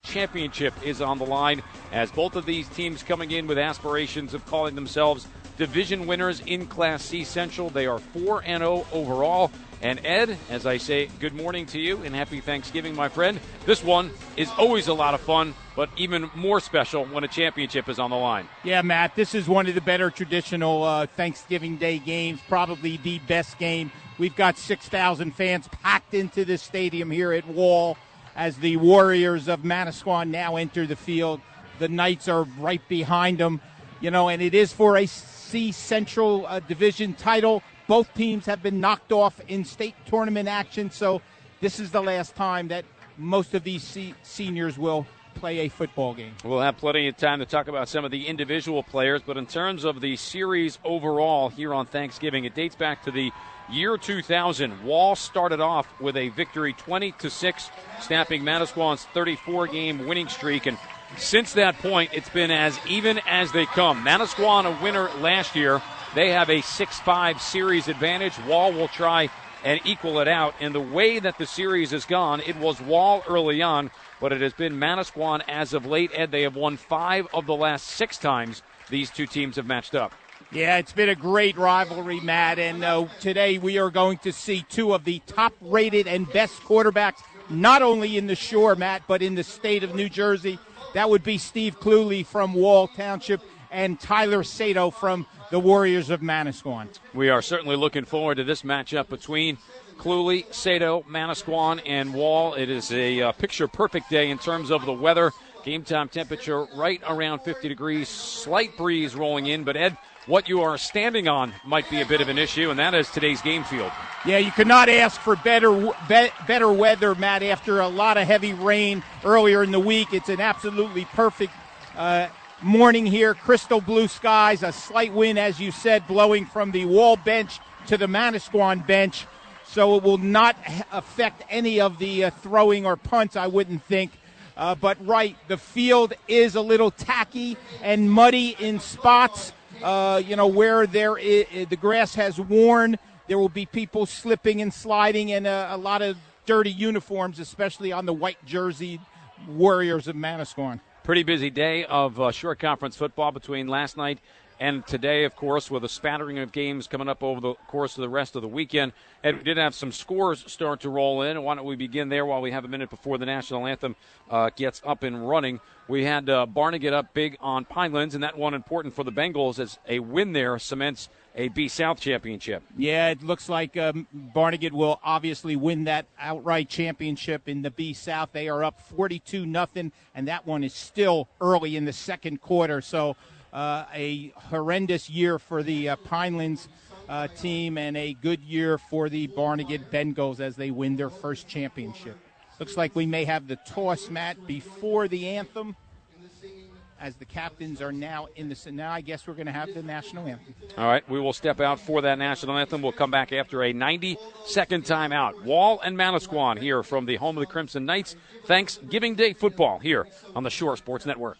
championship is on the line, as both of these teams coming in with aspirations of calling themselves division winners in Class C Central. They are 4-0 overall. And Ed, as I say, good morning to you and happy Thanksgiving, my friend. This one is always a lot of fun, but even more special when a championship is on the line. Yeah, Matt, this is one of the better traditional Thanksgiving Day games, probably the best game. We've got 6,000 fans packed into this stadium here at Wall as the Warriors of Manasquan now enter the field. The Knights are right behind them, and it is for a C Central Division title. Both teams have been knocked off in state tournament action, so this is the last time that most of these seniors will play a football game. We'll have plenty of time to talk about some of the individual players, but in terms of the series overall here on Thanksgiving, it dates back to the year 2000. Wall started off with a victory 20-6, snapping Manasquan's 34-game winning streak, and since that point, it's been as even as they come. Manasquan, a winner last year. They have a 6-5 series advantage. Wall will try and equal it out. And the way that the series has gone, it was Wall early on, but it has been Manasquan as of late. Ed, they have won 5 of the last 6 times these two teams have matched up. Yeah, it's been a great rivalry, Matt. And today we are going to see 2 of the top-rated and best quarterbacks, not only in the Shore, Matt, but in the state of New Jersey. That would be Steve Cluley from Wall Township and Tyler Sato from the Warriors of Manasquan. We are certainly looking forward to this matchup between Cluley, Sato, Manasquan, and Wall. It is a picture-perfect day in terms of the weather. Game time temperature right around 50 degrees, slight breeze rolling in. But, Ed, what you are standing on might be a bit of an issue, and that is today's game field. Yeah, you could not ask for better weather, Matt, after a lot of heavy rain earlier in the week. It's an absolutely perfect morning here, crystal blue skies, a slight wind, as you said, blowing from the Wall bench to the Manasquan bench, so it will not affect any of the throwing or punts, I wouldn't think. But the field is a little tacky and muddy in spots, where the grass has worn. There will be people slipping and sliding, and a lot of dirty uniforms, especially on the white jersey Warriors of Manasquan. Pretty busy day of short conference football between last night and today, of course, with a spattering of games coming up over the course of the rest of the weekend. And we did have some scores start to roll in. Why don't we begin there while we have a minute before the national anthem gets up and running. We had Barnegat up big on Pinelands, and that one important for the Bengals as a win there cements a B-South championship. Yeah, it looks like Barnegat will obviously win that outright championship in the B-South. They are up 42-0, and that one is still early in the second quarter. So a horrendous year for the Pinelands team and a good year for the Barnegat Bengals as they win their first championship. Looks like we may have the toss, Matt, before the anthem, as the captains are now in the... Now I guess we're going to have the national anthem. All right, we will step out for that national anthem. We'll come back after a 90-second timeout. Wall and Manasquan here from the home of the Crimson Knights. Thanksgiving Day football here on the Shore Sports Network.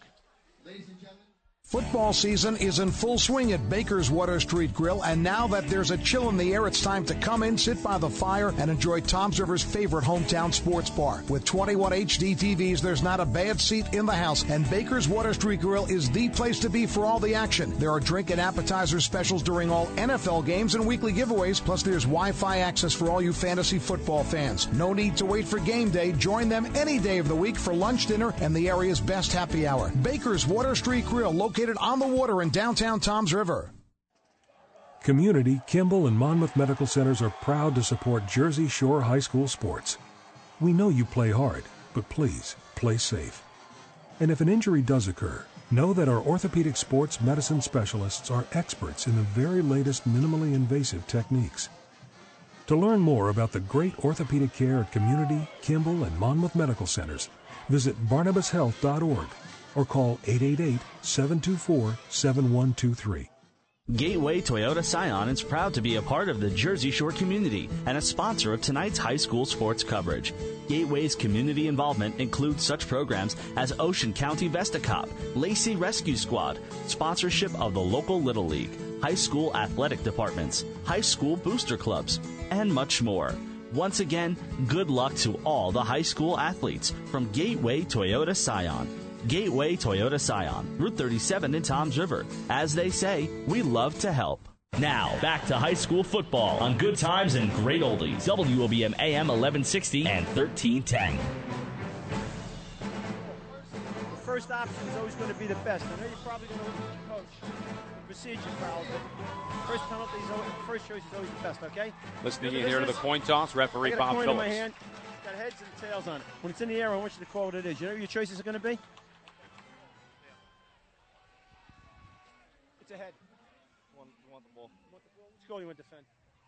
Football season is in full swing at Baker's Water Street Grill, and now that there's a chill in the air, it's time to come in, sit by the fire, and enjoy Toms River's favorite hometown sports bar. With 21 HD TVs, there's not a bad seat in the house, and Baker's Water Street Grill is the place to be for all the action. There are drink and appetizer specials during all NFL games and weekly giveaways, plus there's Wi-Fi access for all you fantasy football fans. No need to wait for game day. Join them any day of the week for lunch, dinner, and the area's best happy hour. Baker's Water Street Grill, located on the water in downtown Toms River. Community, Kimball, and Monmouth Medical Centers are proud to support Jersey Shore High School sports. We know you play hard, but please, play safe. And if an injury does occur, know that our orthopedic sports medicine specialists are experts in the very latest minimally invasive techniques. To learn more about the great orthopedic care at Community, Kimball, and Monmouth Medical Centers, visit barnabashealth.org or call 888-724-7123. Gateway Toyota Scion is proud to be a part of the Jersey Shore community and a sponsor of tonight's high school sports coverage. Gateway's community involvement includes such programs as Ocean County Vestacop, Lacey Rescue Squad, sponsorship of the local Little League, high school athletic departments, high school booster clubs, and much more. Once again, good luck to all the high school athletes from Gateway Toyota Scion. Gateway Toyota Scion, Route 37 in Toms River. As they say, we love to help. Now, back to high school football on Good Times and Great Oldies. WOBM AM 1160 and 1310. The first option is always going to be the best. I know you're probably going to look at your coach for procedure fouls, but first penalty is always, first choice is always the best, okay? Listening in here to the coin toss, referee Bob Phillips. I got a coin in my hand. Phillips. Got heads and tails on it. When it's in the air, I want you to call what it is. You know what your choices are going to be? It's a head. You want the ball. Which goal you want to defend?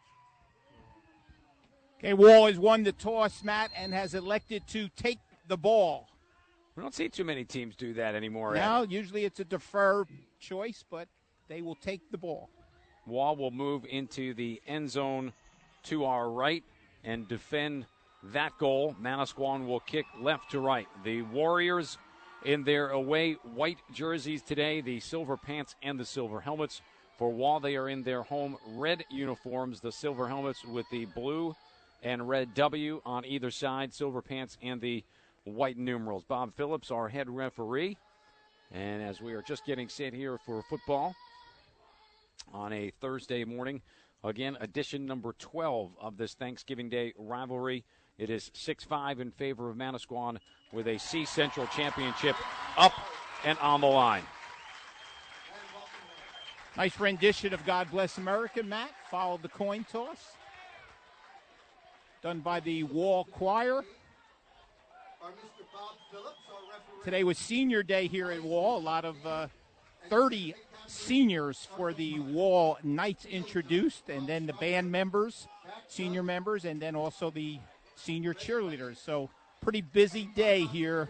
Okay, Wall has won the toss, Matt, and has elected to take the ball. We don't see too many teams do that anymore. Now, usually it's a defer choice, but they will take the ball. Wall will move into the end zone to our right and defend that goal. Manasquan will kick left to right. The Warriors in their away white jerseys today, the silver pants and the silver helmets. For Wall, they are in their home red uniforms, the silver helmets with the blue and red W on either side, silver pants and the white numerals. Bob Phillips, our head referee. And as we are just getting set here for football on a Thursday morning, again, edition number 12 of this Thanksgiving Day rivalry. It is 6-5 in favor of Manasquan with a C Central championship up and on the line. Nice rendition of God Bless America, Matt. Followed the coin toss. Done by the Wall Choir. Today was senior day here at Wall. A lot of 30 seniors for the Wall Knights introduced, and then the band members, senior members, and then also the senior cheerleaders. So pretty busy day here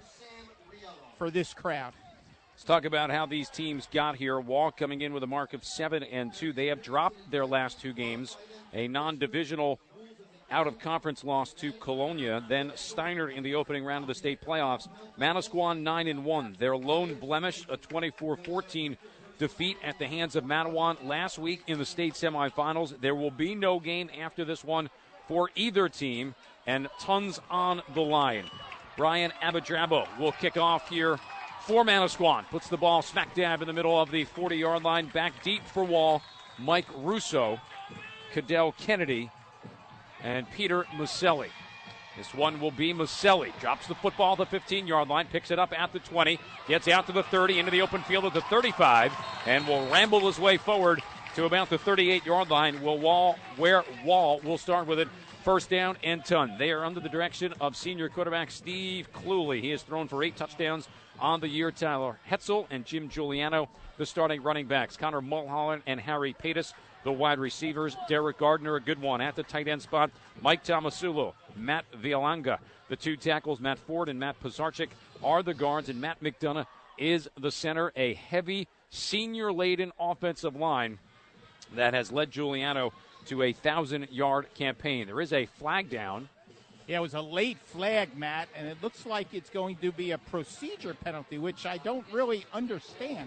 for this crowd. Let's talk about how these teams got here. Wall coming in with a mark of 7-2. They have dropped their last two games. A non-divisional out-of-conference loss to Colonia, then Steiner in the opening round of the state playoffs. Manasquan 9-1. Their lone blemish, a 24-14 defeat at the hands of Matawan last week in the state semifinals. There will be no game after this one for either team, and tons on the line. Brian Abadrabo will kick off here for Manasquan. Puts the ball smack dab in the middle of the 40-yard line. Back deep for Wall, Mike Russo, Cadell Kennedy, and Peter Muselli. This one will be Muselli. Drops the football at the 15-yard line, picks it up at the 20, gets out to the 30, into the open field at the 35, and will ramble his way forward to about the 38-yard line, where Wall will start with it. First down and 10. They are under the direction of senior quarterback Steve Cluley. He has thrown for 8 touchdowns on the year. Tyler Hetzel and Jim Giuliano, the starting running backs. Connor Mulholland and Harry Patis, the wide receivers. Derek Gardner, a good one at the tight end spot. Mike Tomasulo, Matt Vialanga. The two tackles, Matt Ford and Matt Pizarczyk, are the guards, and Matt McDonough is the center. A heavy, senior-laden offensive line that has led Giuliano to a 1,000-yard campaign. There is a flag down. Yeah, it was a late flag, Matt, and it looks like it's going to be a procedure penalty, which I don't really understand.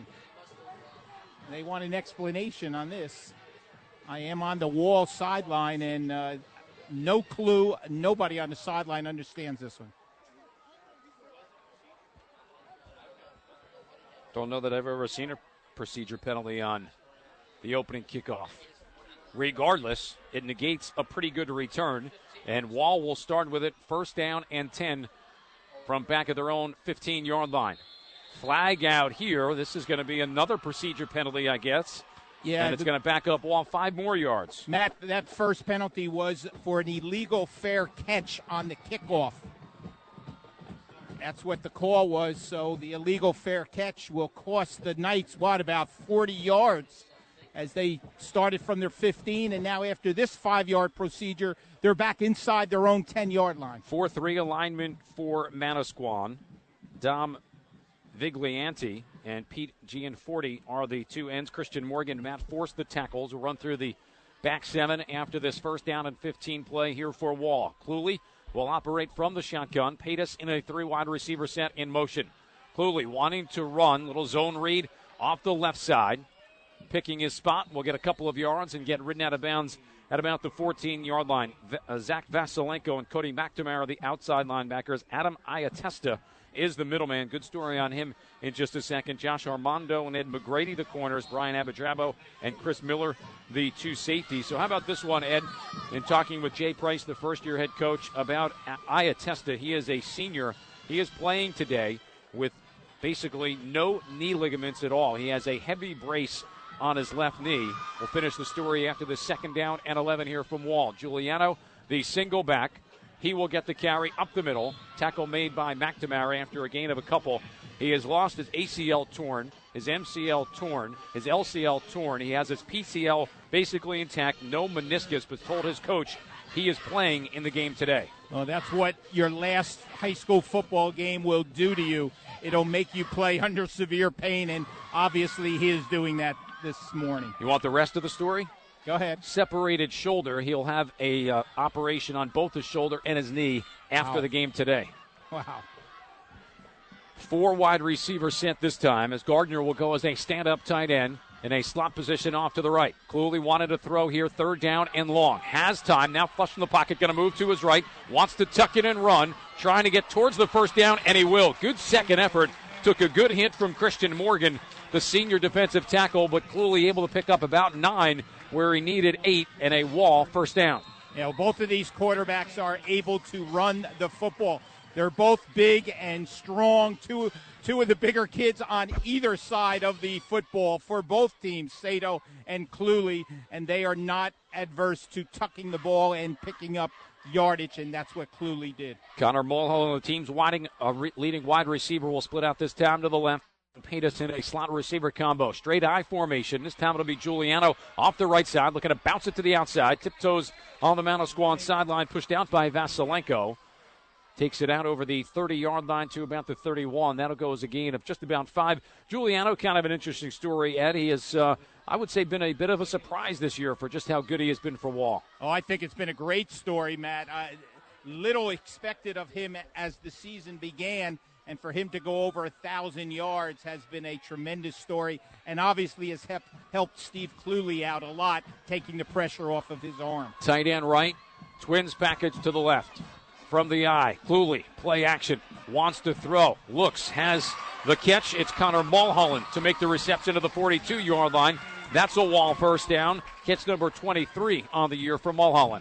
They want an explanation on this. I am on the Wall sideline, and no clue. Nobody on the sideline understands this one. Don't know that I've ever seen a procedure penalty on the opening kickoff. Regardless, it negates a pretty good return, and Wall will start with it first down and 10 from back of their own 15-yard line. Flag out here. This is going to be another procedure penalty, I guess. Yeah, and it's going to back up Wall 5 more yards. Matt, that first penalty was for an illegal fair catch on the kickoff. That's what the call was, so the illegal fair catch will cost the Knights, about 40 yards as they started from their 15, and now after this 5-yard procedure, they're back inside their own 10-yard line. 4-3 alignment for Manasquan. Dom Viglianti and Pete Gianforti are the two ends. Christian Morgan and Matt Force, the tackles, will run through the back 7 after this first down and 15 play here for Wall. Cluley will operate from the shotgun. Patis in a 3-wide receiver set in motion. Cluley wanting to run, little zone read off the left side. Picking his spot, will get a couple of yards and get ridden out of bounds at about the 14-yard line. Zach Vasilenko and Cody McNamara are the outside linebackers. Adam Iatesta is the middleman. Good story on him in just a second. Josh Armando and Ed McGrady, the corners. Brian Abadrabo and Chris Miller, the two safeties. So how about this one, Ed? In talking with Jay Price, the first-year head coach, about Iatesta, he is a senior. He is playing today with basically no knee ligaments at all. He has a heavy brace on his left knee. We'll finish the story after the second down and 11 here from Wall. Giuliano, the single back. He will get the carry up the middle. Tackle made by McNamara after a gain of a couple. He has lost his ACL torn, his MCL torn, his LCL torn. He has his PCL basically intact, no meniscus, but told his coach he is playing in the game today. Well, that's what your last high school football game will do to you. It'll make you play under severe pain, and obviously he is doing that this morning. You want the rest of the story? Go ahead. Separated shoulder. He'll have a operation on both his shoulder and his knee after the game today. Wow. 4 wide receivers sent this time, as Gardner will go as a stand-up tight end in a slot position off to the right. Cluley wanted to throw here, third down and long. Has time, now flush in the pocket, going to move to his right. Wants to tuck it and run, trying to get towards the first down, and he will. Good second effort. Took a good hit from Christian Morgan, the senior defensive tackle, but Cluley able to pick up about 9 where he needed 8 and a Wall first down. You know, both of these quarterbacks are able to run the football. They're both big and strong, two of the bigger kids on either side of the football for both teams, Sato and Cluley, and they are not adverse to tucking the ball and picking up yardage, and that's what Cluley did. Connor Mulholland, the team's leading wide receiver, will split out this time to the left and paint us in a slot receiver combo. Straight eye formation. This time it'll be Giuliano off the right side, looking to bounce it to the outside. Tiptoes on the Manasquan sideline, pushed out by Vasilenko. Takes it out over the 30-yard line to about the 31. That'll go as a gain of just about 5. Giuliano, kind of an interesting story, Ed. He has, I would say, been a bit of a surprise this year for just how good he has been for Wall. Oh, I think it's been a great story, Matt. Little expected of him as the season began, and for him to go over 1,000 yards has been a tremendous story, and obviously has helped Steve Cluley out a lot, taking the pressure off of his arm. Tight end right, twins package to the left. From the eye, Cluley, play action, wants to throw, looks, has the catch. It's Connor Mulholland to make the reception to the 42-yard line. That's a Wall first down. Catch number 23 on the year for Mulholland.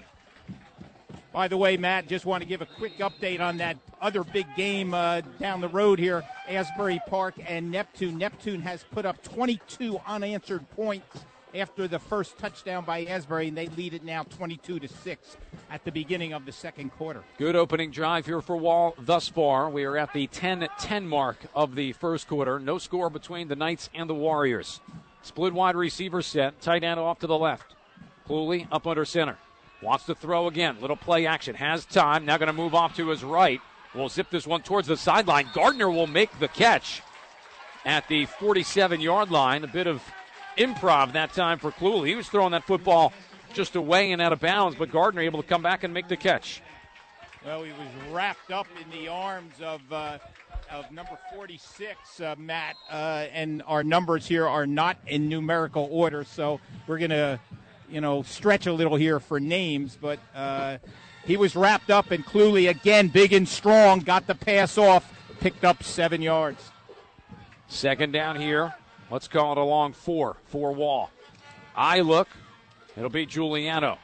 By the way, Matt, just want to give a quick update on that other big game down the road here, Asbury Park and Neptune. Neptune has put up 22 unanswered points after the first touchdown by Asbury, and they lead it now 22-6 at the beginning of the second quarter. Good opening drive here for Wall thus far. We are at the 10-10 mark of the first quarter. No score between the Knights and the Warriors. Split wide receiver set. Tight end off to the left. Cluley up under center. Wants to throw again. Little play action. Has time. Now going to move off to his right. Will zip this one towards the sideline. Gardner will make the catch at the 47-yard line. A bit of improv that time for Cluley. He was throwing that football just away and out of bounds, but Gardner able to come back and make the catch. Well, he was wrapped up in the arms of number 46, Matt, and our numbers here are not in numerical order, so we're going to, stretch a little here for names, but he was wrapped up, and Cluley, again, big and strong, got the pass off, picked up 7 yards. Second down here. Let's call it a long 4 for Wall. Eye look. It'll be Giuliano.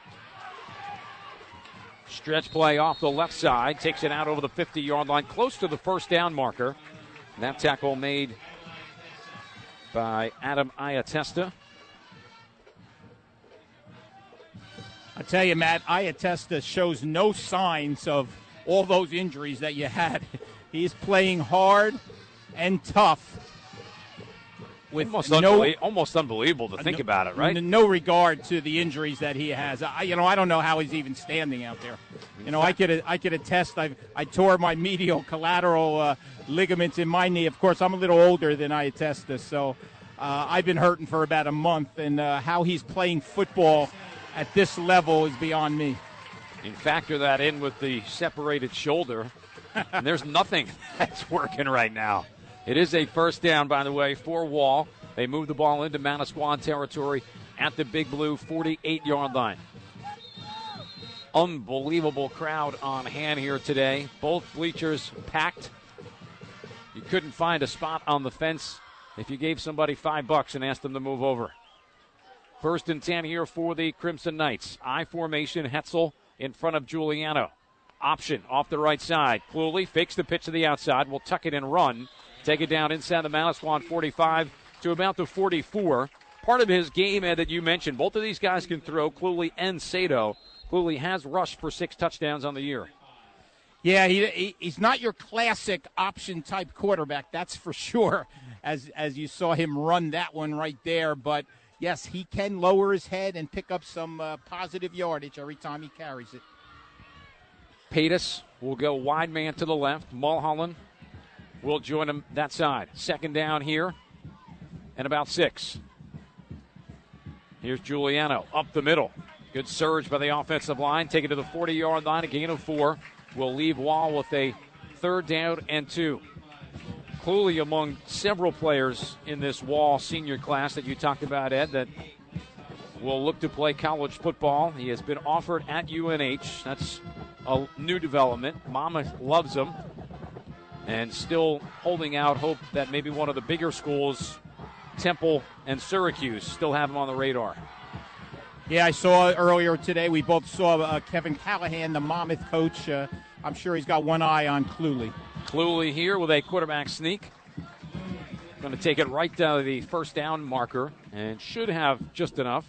Stretch play off the left side. Takes it out over the 50-yard line, close to the first down marker. And that tackle made by Adam Iatesta. I tell you, Matt, Iatesta shows no signs of all those injuries that you had. He's playing hard and tough. With almost unbelievable to think about it, right? No regard to the injuries that he has. I don't know how he's even standing out there. I could attest. I tore my medial collateral ligaments in my knee. Of course, I'm a little older than Iatesta, so I've been hurting for about a month. And how he's playing football at this level is beyond me. You factor that in with the separated shoulder, and there's nothing that's working right now. It is a first down, by the way, for Wall. They move the ball into Manasquan territory at the Big Blue 48-yard line. Unbelievable crowd on hand here today. Both bleachers packed. You couldn't find a spot on the fence if you gave somebody $5 and asked them to move over. 1st and 10 here for the Crimson Knights. I formation, Hetzel in front of Giuliano. Option off the right side. Cluley fakes the pitch to the outside. Will tuck it and run. Take it down inside the Manasquan 45 to about the 44. Part of his game, Ed, that you mentioned, both of these guys can throw, Cluley and Sato. Cluley has rushed for 6 touchdowns on the year. Yeah, he's not your classic option-type quarterback, that's for sure, as you saw him run that one right there. But, yes, he can lower his head and pick up some positive yardage every time he carries it. Paytas will go wide man to the left. Mulholland will join him that side. 2nd down here and about 6. Here's Giuliano up the middle. Good surge by the offensive line. Take it to the 40-yard line, a gain of 4. Will leave Wall with a 3rd down and 2. Cluley among several players in this Wall senior class that you talked about, Ed, that will look to play college football. He has been offered at UNH. That's a new development. Monmouth loves him and still holding out hope that maybe one of the bigger schools, Temple and Syracuse, still have him on the radar. Yeah, I saw earlier today, we both saw Kevin Callahan, the Monmouth coach. I'm sure he's got one eye on Cluley. Cluley here with a quarterback sneak. Going to take it right down to the 1st down marker and should have just enough.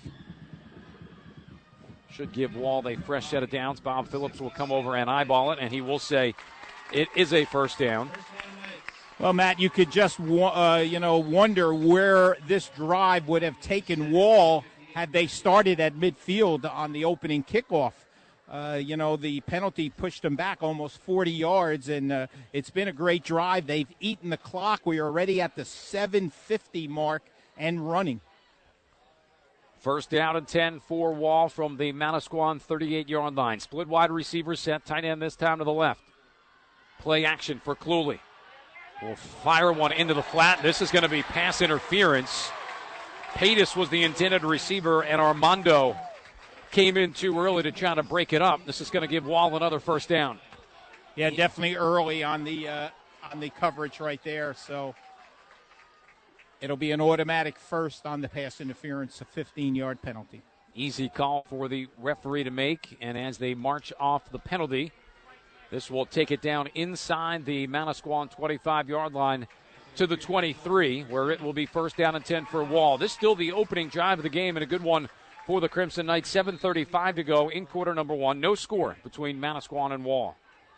Should give Wall a fresh set of downs. Bob Phillips will come over and eyeball it, and he will say it is a 1st down. Well, Matt, you could just wonder where this drive would have taken Wall had they started at midfield on the opening kickoff. The penalty pushed them back almost 40 yards, and it's been a great drive. They've eaten the clock. We are already at the 7:50 mark and running. 1st down and 10 for Wall from the Manasquan 38-yard line. Split wide receiver set, tight end this time to the left. Play action for Cluley. Will fire one into the flat. This is going to be pass interference. Paytas was the intended receiver, and Armando came in too early to try to break it up. This is going to give Wall another 1st down. Yeah, definitely early on the coverage right there. So it'll be an automatic 1st on the pass interference, a 15-yard penalty. Easy call for the referee to make, and as they march off the penalty, this will take it down inside the Manasquan 25-yard line to the 23, where it will be 1st down and 10 for Wall. This is still the opening drive of the game, and a good one for the Crimson Knights. 7:35 to go in quarter number 1. No score between Manasquan and Wall.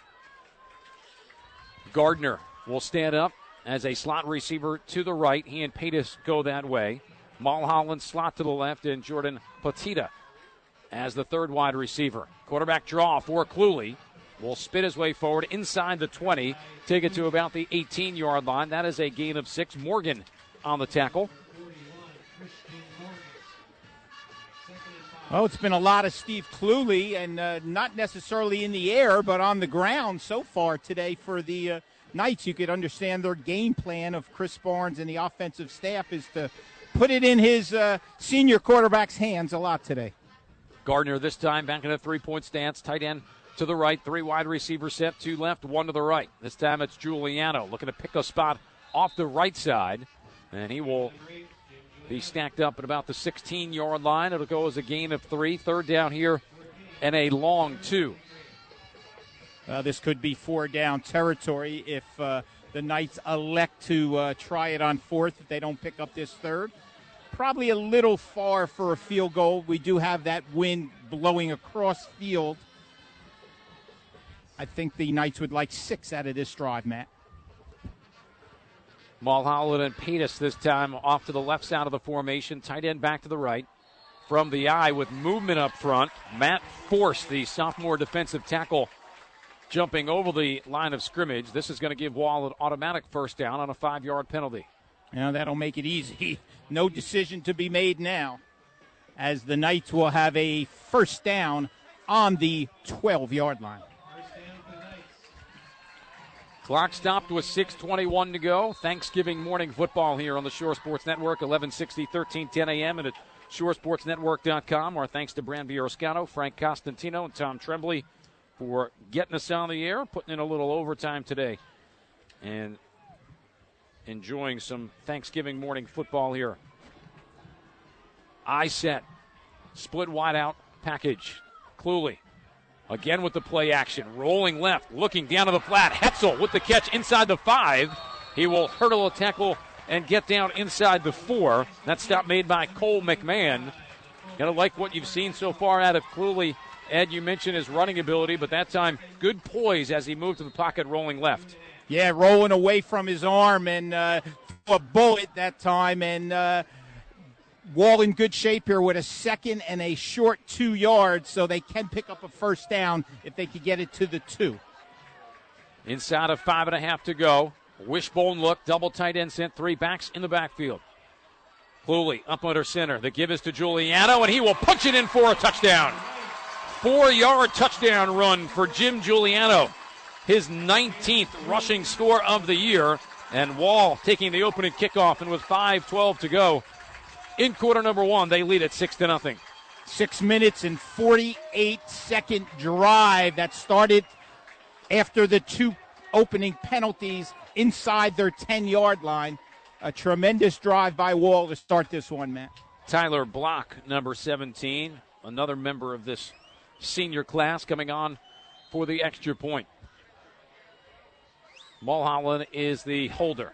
Gardner will stand up as a slot receiver to the right. He and Paytas go that way. Mulholland slot to the left, and Jordan Petita as the 3rd wide receiver. Quarterback draw for Cluley. Will spin his way forward inside the 20, take it to about the 18-yard line. That is a gain of 6. Morgan on the tackle. Oh, it's been a lot of Steve Cluley, and not necessarily in the air, but on the ground so far today for the Knights. You could understand their game plan of Chris Barnes and the offensive staff is to put it in his senior quarterback's hands a lot today. Gardner this time back in a 3-point stance, tight end to the right, 3 wide receiver set, 2 left, 1 to the right. This time it's Giuliano looking to pick a spot off the right side, and he will be stacked up at about the 16-yard line. It'll go as a gain of 3. 3rd down here and a long 2. This could be 4-down territory if the Knights elect to try it on 4th if they don't pick up this 3rd. Probably a little far for a field goal. We do have that wind blowing across field. I think the Knights would like 6 out of this drive, Matt. Mulholland and Paytas this time off to the left side of the formation. Tight end back to the right. From the eye with movement up front, Matt Force, the sophomore defensive tackle, jumping over the line of scrimmage. This is going to give Wall an automatic 1st down on a 5-yard penalty. Now that'll make it easy. No decision to be made now, as the Knights will have a 1st down on the 12-yard line. Clock stopped with 6:21 to go. Thanksgiving morning football here on the Shore Sports Network, 1160, 1310 a.m. and at ShoreSportsNetwork.com. Our thanks to Brand Bioroscano, Frank Costantino, and Tom Tremblay for getting us on the air, putting in a little overtime today, and enjoying some Thanksgiving morning football here. I set, split wide out package. Cluley again with the play action, rolling left, looking down to the flat. Hetzel with the catch inside the 5. He will hurdle a tackle and get down inside the 4. That stop made by Cole McMahon. Gotta like what you've seen so far out of Cluley. Ed, you mentioned his running ability, but that time good poise as he moved to the pocket, rolling left. Yeah, rolling away from his arm and a bullet that time. And Wall in good shape here with a second and a short 2 yards, so they can pick up a first down if they could get it to the 2. Inside of 5.5 to go. Wishbone look, double tight end sent, 3 backs in the backfield. Cluley up under center. The give is to Giuliano, and he will punch it in for a touchdown. 4-yard touchdown run for Jim Giuliano. His 19th rushing score of the year. And Wall taking the opening kickoff, and with 5:12 to go in quarter number 1, they lead at 6-0. 6 minutes and 48-second drive that started after the 2 opening penalties inside their 10-yard line. A tremendous drive by Wall to start this one, Matt. Tyler Block, number 17, another member of this senior class coming on for the extra point. Mulholland is the holder.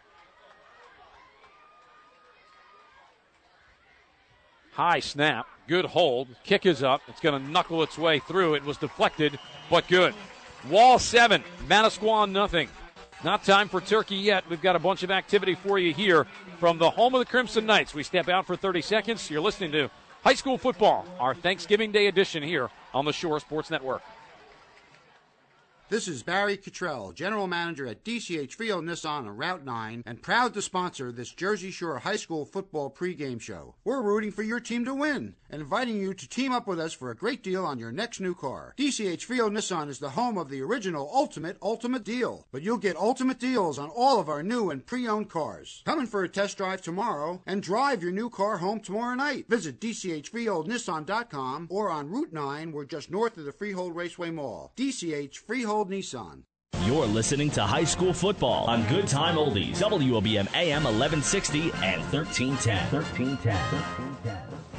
High snap, good hold, kick is up. It's going to knuckle its way through. It was deflected, but good. Wall 7, Manasquan nothing. Not time for turkey yet. We've got a bunch of activity for you here from the home of the Crimson Knights. We step out for 30 seconds. You're listening to High School Football, our Thanksgiving Day edition here on the Shore Sports Network. This is Barry Cottrell, General Manager at DCH Field Nissan on Route 9, and proud to sponsor this Jersey Shore High School football pregame show. We're rooting for your team to win and inviting you to team up with us for a great deal on your next new car. DCH Field Nissan is the home of the original Ultimate Deal, but you'll get ultimate deals on all of our new and pre-owned cars. Come in for a test drive tomorrow and drive your new car home tomorrow night. Visit DCHFreeholdNissan.com or on Route 9. We're just north of the Freehold Raceway Mall. DCH Freehold Nissan. You're listening to High School Football on Good Time Oldies, WOBM AM 1160 and 1310.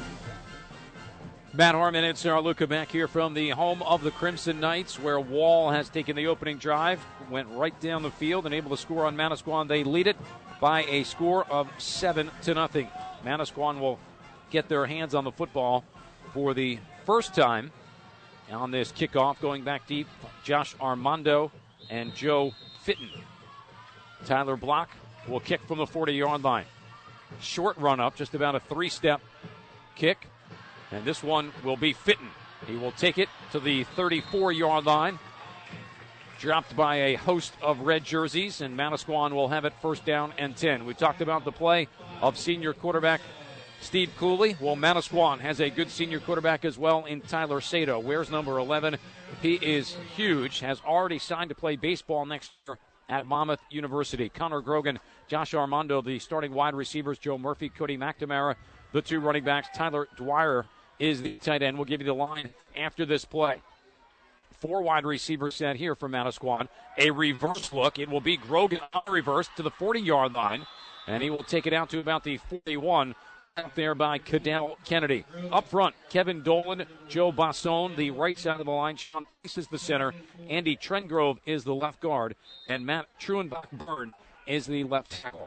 Matt Harmon and Sarah Luca back here from the home of the Crimson Knights, where Wall has taken the opening drive, went right down the field and able to score on Manasquan. They lead it by a score of 7-0. Manasquan will get their hands on the football for the first time on this kickoff, going back deep. Josh Armando and Joe Fitton. Tyler Block will kick from the 40-yard line. Short run up, just about a 3-step kick. And this one will be Fitton. He will take it to the 34-yard line. Dropped by a host of red jerseys, and Manasquan will have it first down and 10. We talked about the play of senior quarterback Steve Cluley. Well, Manasquan has a good senior quarterback as well in Tyler Sato. Wears number 11. He is huge, has already signed to play baseball next year at Monmouth University. Connor Grogan, Josh Armando, the starting wide receivers. Joe Murphy, Cody McNamara, the 2 running backs. Tyler Dwyer is the tight end. We'll give you the line after this play. 4 wide receivers set here for Manasquan. A reverse look. It will be Grogan on reverse to the 40-yard line, and he will take it out to about the 41. Out there by Cadell Kennedy. Up front, Kevin Dolan, Joe Basson, the right side of the line. Sean Price is the center. Andy Trengrove is the left guard. And Matt Truenbach-Byrne is the left tackle.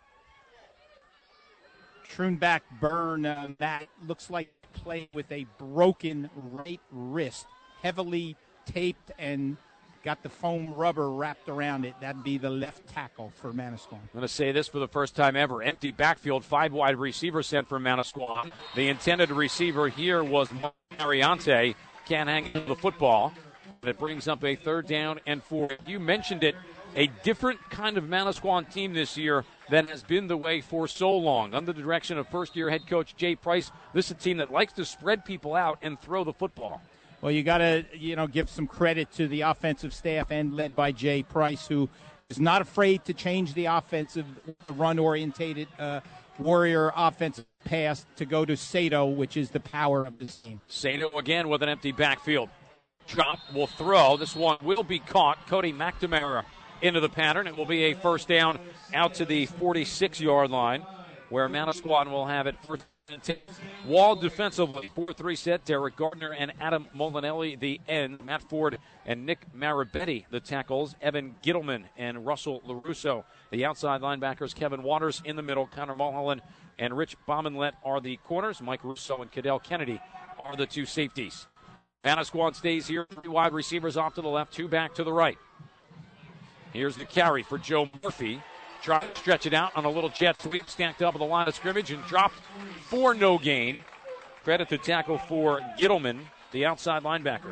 Truenbach-Byrne, that looks like playing with a broken right wrist. Heavily taped and got the foam rubber wrapped around it. That'd be the left tackle for Manasquan. I'm going to say this for the first time ever. Empty backfield, 5 wide receiver sent for Manasquan. The intended receiver here was Mariante. Can't hang the football. But it brings up a 3rd down and 4. You mentioned it. A different kind of Manasquan team this year than has been the way for so long. Under the direction of first-year head coach Jay Price, this is a team that likes to spread people out and throw the football. Well, you got to, give some credit to the offensive staff and led by Jay Price, who is not afraid to change the offensive, run-orientated Warrior offensive pass to go to Sato, which is the power of this team. Sato again with an empty backfield. Drop will throw. This one will be caught. Cody McNamara into the pattern. It will be a first down out to the 46-yard line, where Manasquan will have it first and 10. Wall defensively, 4-3 set. Derek Gardner and Adam Molinelli, the end. Matt Ford and Nick Marabetti, the tackles. Evan Gittleman and Russell LaRusso, the outside linebackers. Kevin Waters in the middle. Connor Mulholland and Rich Baumanlet are the corners. Mike Russo and Cadell Kennedy are the two safeties. Manasquan stays here. 3 wide receivers off to the left, 2 back to the right. Here's the carry for Joe Murphy. Try to stretch it out on a little jet sweep, stacked up at the line of scrimmage and dropped for no gain. Credit to tackle for Gittleman, the outside linebacker.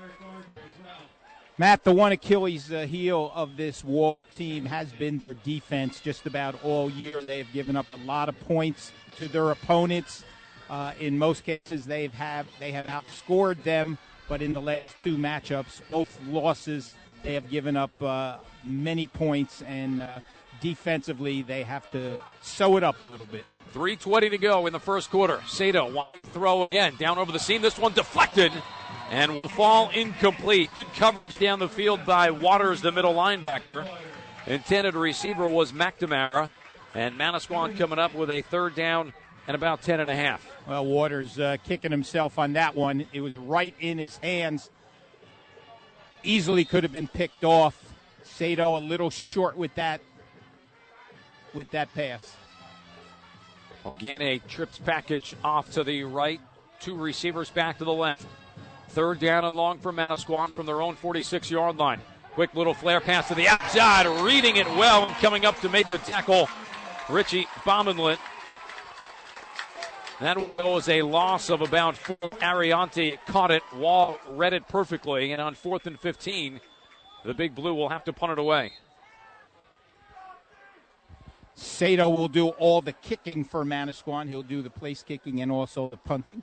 Matt, the one Achilles heel of this Wall team has been their defense just about all year. They have given up a lot of points to their opponents. In most cases, they have outscored them, but in the last 2 matchups, both losses, they have given up many points, and defensively, they have to sew it up a little bit. 3:20 to go in the first quarter. Sato will throw again down over the seam. This one deflected and will fall incomplete. Coverage down the field by Waters, the middle linebacker. Intended receiver was McNamara, and Manasquan coming up with a third down and about 10.5. Well, Waters kicking himself on that one. It was right in his hands. Easily could have been picked off. Sato a little short with that pass. Again, a trips package off to the right. 2 receivers back to the left. Third down and long for Manasquan from their own 46-yard line. Quick little flare pass to the outside, reading it well, and coming up to make the tackle, Richie Baumanlet. That was a loss of about 4. Arianti caught it. Wall read it perfectly, and on 4th and 15, the Big Blue will have to punt it away. Sato will do all the kicking for Manasquan. He'll do the place kicking and also the punting.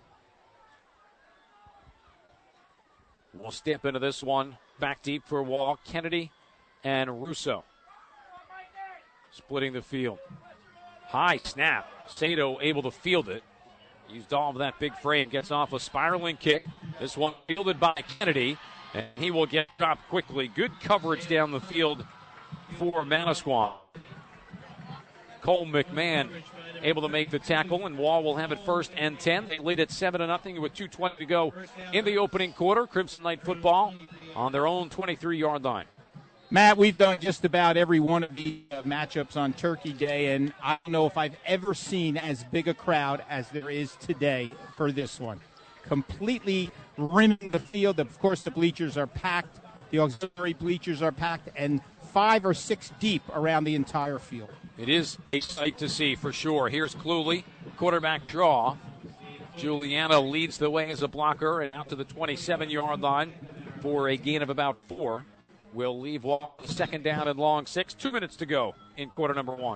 We'll step into this one. Back deep for Wall, Kennedy and Russo. Splitting the field. High snap. Sato able to field it. Used all of that big frame. Gets off a spiraling kick. This one fielded by Kennedy. And he will get dropped quickly. Good coverage down the field for Manasquan. Cole McMahon able to make the tackle, and Wall will have it first and 10. They lead at 7-0 with 2:20 to go in the opening quarter. Crimson Knight football on their own 23-yard line. Matt, we've done just about every one of the matchups on Turkey Day, and I don't know if I've ever seen as big a crowd as there is today for this one. Completely rimming the field. Of course, the bleachers are packed. The auxiliary bleachers are packed, and 5 or 6 deep around the entire field. It is a sight to see for sure. Here's Cluley, quarterback draw. Juliana leads the way as a blocker and out to the 27-yard line for a gain of about 4. Will leave Wall second down and long 6. 2 minutes to go in quarter number 1.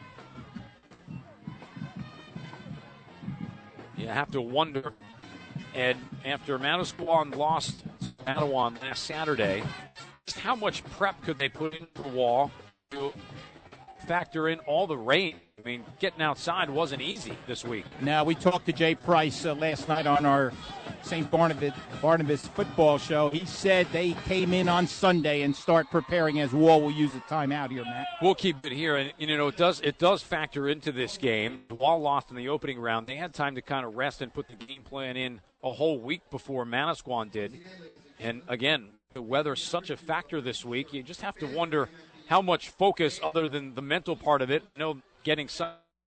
You have to wonder, Ed, after Manasquan lost to Padawan last Saturday, just how much prep could they put into Wall to factor in all the rain? I mean, getting outside wasn't easy this week. Now, we talked to Jay Price last night on our St. Barnabas football show. He said they came in on Sunday and start preparing as Wall will use a timeout here, Matt. We'll keep it here, and it does factor into this game. Wall lost in the opening round. They had time to kind of rest and put the game plan in a whole week before Manasquan did. And again, the weather's such a factor this week. You just have to wonder how much focus, other than the mental part of it, getting some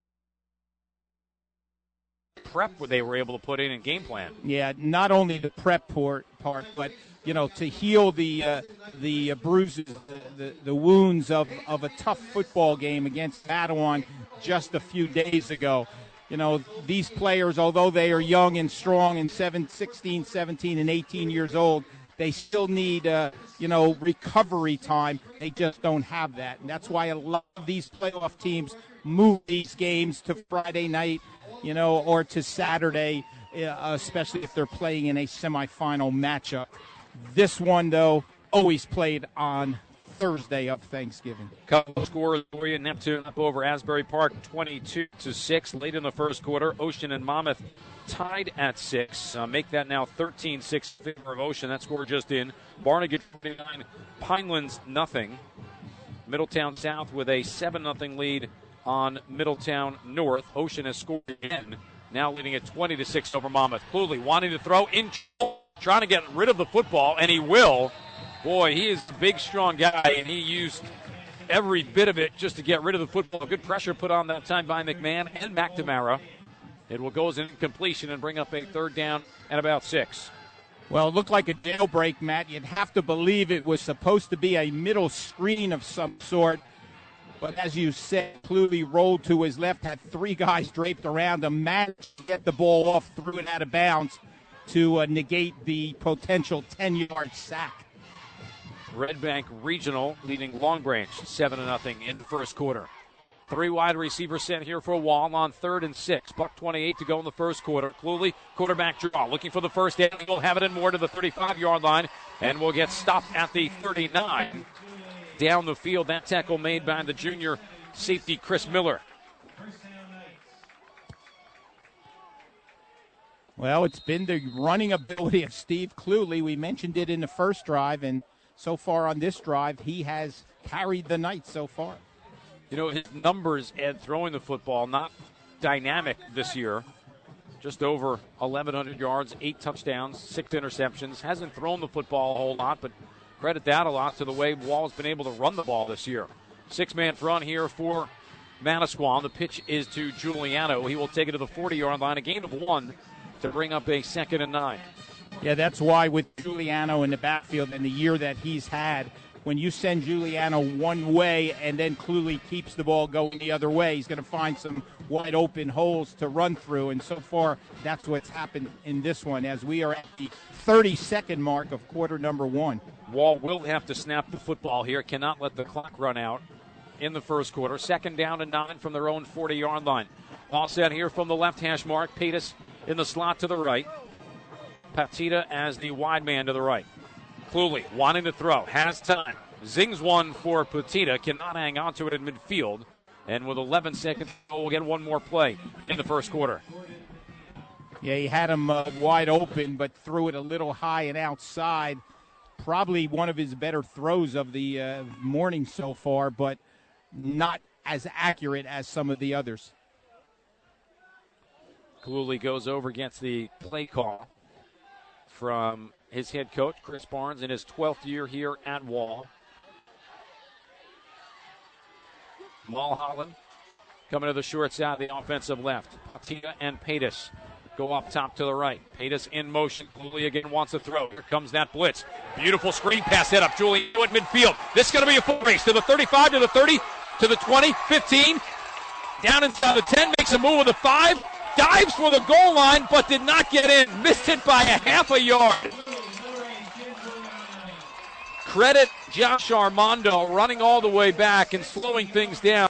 prep they were able to put in and game plan. Yeah, not only the prep part, but to heal the bruises, the wounds of a tough football game against Padawan just a few days ago. These players, although they are young and strong and 16, 17, and 18 years old, they still need, recovery time. They just don't have that. And that's why a lot of these playoff teams move these games to Friday night, or to Saturday, especially if they're playing in a semifinal matchup. This one, though, always played on Thursday of Thanksgiving. Couple of scores for you. Neptune up over Asbury Park 22-6 late in the first quarter. Ocean and Monmouth tied at 6. Make that now 13-6 in favor of Ocean. That score just in. Barnegat 49, Pinelands nothing. Middletown South with a 7-0 lead on Middletown North. Ocean has scored again, now leading at 20-6 over Monmouth. Cluley wanting to throw in, trying to get rid of the football, and he will. Boy, he is a big, strong guy, and he used every bit of it just to get rid of the football. Good pressure put on that time by McMahon and McNamara. It will go as an incompletion and bring up a third down and about 6. Well, it looked like a jailbreak, Matt. You'd have to believe it was supposed to be a middle screen of some sort. But as you said, Cluley rolled to his left, had 3 guys draped around him, managed to get the ball off, threw it out of bounds to negate the potential 10-yard sack. Red Bank Regional leading Long Branch 7-0 in the first quarter. 3 wide receivers set here for Wall on 3rd and 6. $1:28 to go in the first quarter. Cluley, quarterback draw, looking for the first down. He'll have it in more to the 35-yard line, and will get stopped at the 39. Down the field, that tackle made by the junior safety Chris Miller. Well, it's been the running ability of Steve Cluley. We mentioned it in the first drive, and so far on this drive, he has carried the night so far. You know, his numbers at throwing the football, not dynamic this year. Just over 1,100 yards, 8 touchdowns, 6 interceptions. Hasn't thrown the football a whole lot, but credit that a lot to the way Wall's been able to run the ball this year. 6-man front here for Manasquan. The pitch is to Giuliano. He will take it to the 40-yard line, a gain of 1 to bring up a 2nd and 9. Yeah, that's why with Giuliano in the backfield and the year that he's had, when you send Giuliano one way and then Cluley keeps the ball going the other way, he's going to find some wide open holes to run through. And so far, that's what's happened in this one as we are at the 30-second mark of quarter number 1. Wall will have to snap the football here. Cannot let the clock run out in the first quarter. 2nd down and 9 from their own 40-yard line. All set here from the left hash mark. Paytas in the slot to the right. Patita as the wide man to the right. Cluley wanting to throw, has time. Zings one for Patita, cannot hang on to it in midfield. And with 11 seconds, we'll get one more play in the first quarter. Yeah, he had him wide open, but threw it a little high and outside. Probably one of his better throws of the morning so far, but not as accurate as some of the others. Cluley goes over, gets the play call from his head coach, Chris Barnes, in his 12th year here at Wall. Mulholland coming to the short side of the offensive left. Patita and Paytas go up top to the right. Paytas in motion. Cluley again wants to throw. Here comes that blitz. Beautiful screen pass set up. Giuliano at midfield. This is going to be a foot race to the 35, to the 30, to the 20, 15. Down inside the 10, makes a move with the 5. Dives for the goal line, but did not get in. Missed it by a half a yard. Credit Josh Armando running all the way back and slowing things down.